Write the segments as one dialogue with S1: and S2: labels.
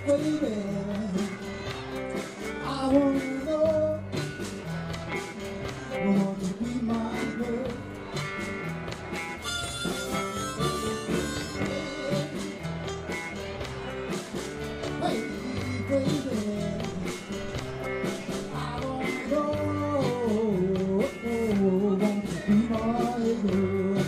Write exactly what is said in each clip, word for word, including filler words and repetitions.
S1: baby, I wanna know, want to be my girl. Hey, baby, I wanna know, want to be my girl.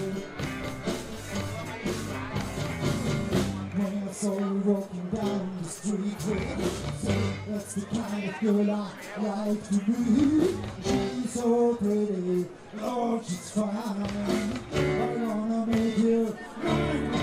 S1: When I saw you walking down the street, so that's the kind of girl I like to be. She's so pretty, oh, she's fine. I wanna make you mine.